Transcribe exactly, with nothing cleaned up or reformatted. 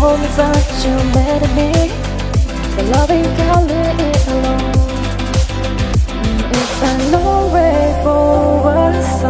hold me such you better be. The loving can't leave it alone. It's a long way for us.